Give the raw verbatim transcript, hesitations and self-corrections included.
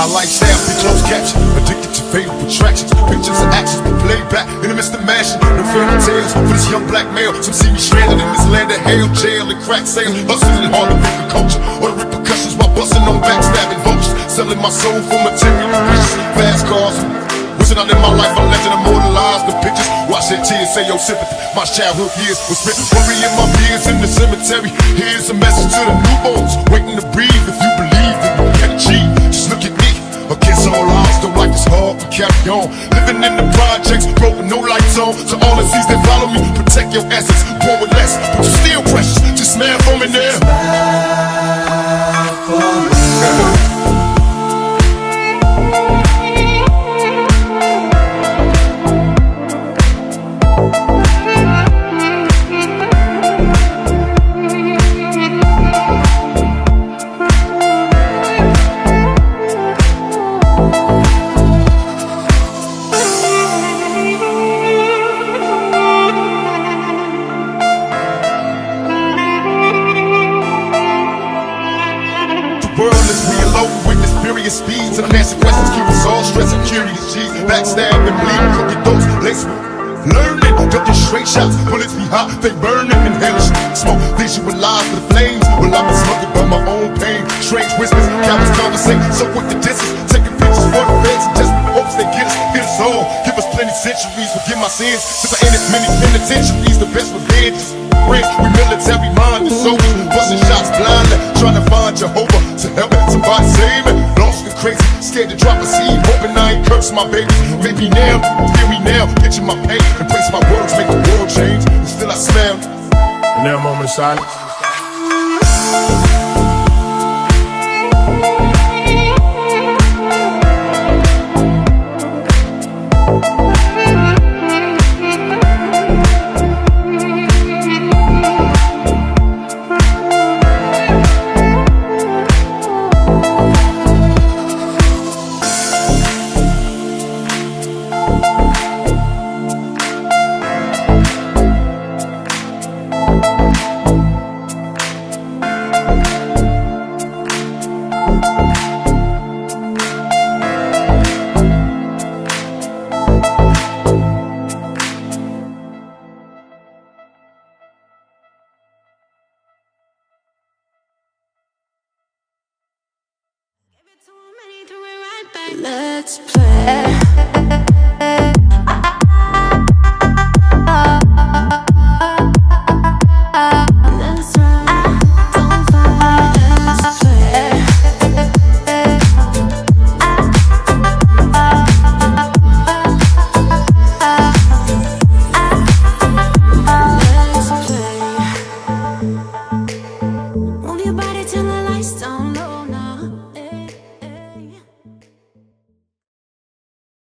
My lifestyle be closed caption, addicted to fatal attractions. Pictures and actions be played back in the midst of mashing. No fairy tales for this young black male. Some see me stranded in this land of hell, jail and crack sales. Hustling and hard to think of culture or the repercussions while busting on backstabbing vultures. Selling my soul for material riches, fast cars. Wishing out in my life a legend immortalized the pictures. Watch that tears say your sympathy. My childhood years was spent worrying my fears in the cemetery. Here's a message to the newborns waiting to breathe. If you believe that you can achieve, just look at me. Against all odds, though life is hard, we carry on. Living in the projects, broke with no lights on. To all the seas that follow me, protect your essence. Born with less, but you still precious. Just smile for me now. Smile for me. Speeds and unanswered questions keep us all stressing. Curious G's, backstab and bleed, crooked doors, lace learning, ducking straight shots, bullets be hot, they burning, inhaling smoke, visualize the flames. Well, I've been smoking by my own pain. Strange whispers, countless conversation, so quick the distance, taking pictures for the feds and just hopes they get us, get us all. Give us plenty centuries, forgive my sins. Since I entered many penitentiaries, the best revenge is rent. We military minded soldiers, busting shots blindly, trying to find Jehovah to help somebody save me. Lost and crazy, scared to drop a seed, hoping I ain't curse my babies. Make me now, feel me now, picture my pain, embrace my words, make the world change. And still I smell. And now a moment of silence. Let's play.